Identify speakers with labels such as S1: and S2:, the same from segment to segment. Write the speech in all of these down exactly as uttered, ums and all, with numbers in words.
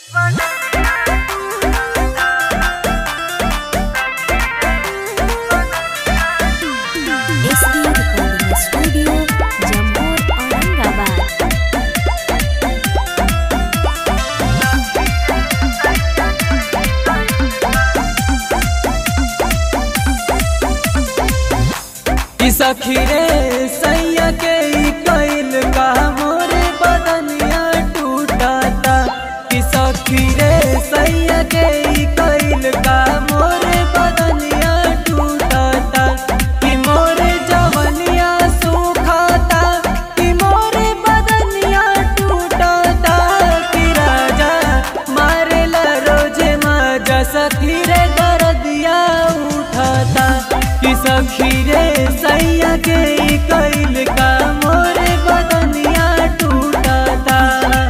S1: सखी रे सैया के कैल का मोरे बदनिया टूटाता कि सखी रे सैया के कैल का मोरे बदनिया टूटाता कि मोरे जवनिया सुखाता कि मोरे बदनिया टूटाता कि राजा मारेला रोजे मजा सखी रे दर्दिया उठाता कि सखी रे सैया के कैल का मोरे बदनिया टूटाता।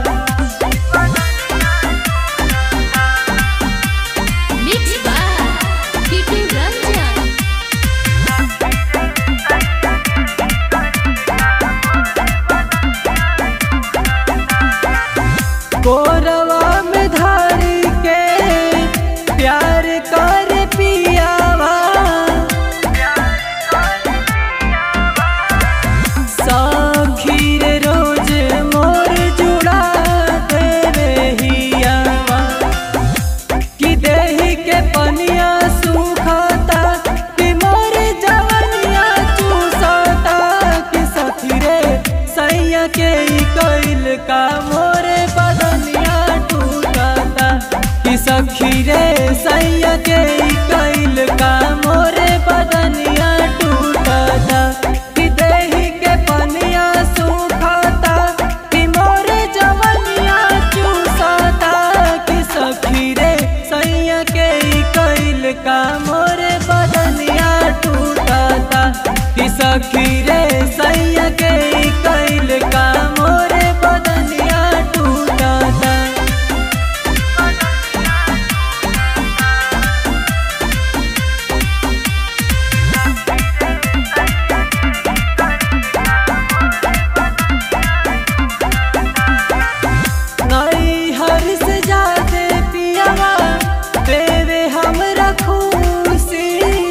S2: Mix by Kitu Ranjan.
S1: कोरवा में धारी के प्यार कर पियावा सखी रे रोज मोर जुड़ा देवे हियावा कि देही के पनिया सुखाता कि मोर जवनिया चूसाता कि सखी रे सैया के कैल का मोरे बदनिया टूटाता कि सखी रे सैया के कैल का मोरे बदनिया टूटाता कि देही के पनिया सुखाता कि मोरे जवनिया चूसाता कि सखी रे सैया के कैल का मोरे बदनिया टूटाता कि सखी रे सैया के कैल का मोरे बदनिया टूटाता। नई हर से जाते पियावा देवे हमरा खुशी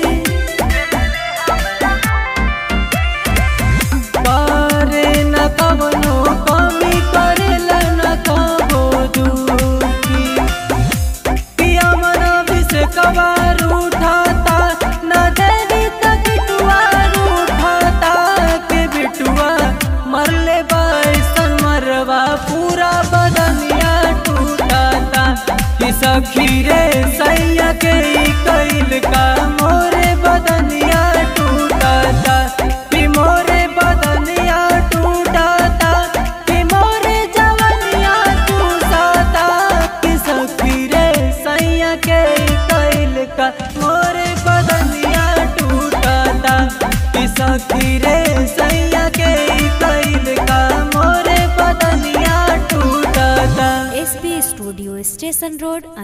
S1: करे न कवनो कमी करेला न कबो दुखी पिया मना विष कवार उठाता न देवी तक बिटुआ उठाता के बिटुआ मरले बाइसन मरवा पूरा बदनिया टूटाता कि सखी रे सैया के कैल का मोरे बदनिया टूटाता कि मोरे बदनिया टूटाता कि मोरे जवनिया चूसाता कि सखी रे सैया के कैल का मोरे बदनिया टूटाता कि सखी रे सैया के कैल का मोरे बदनिया टूटाता।
S2: SP studio station road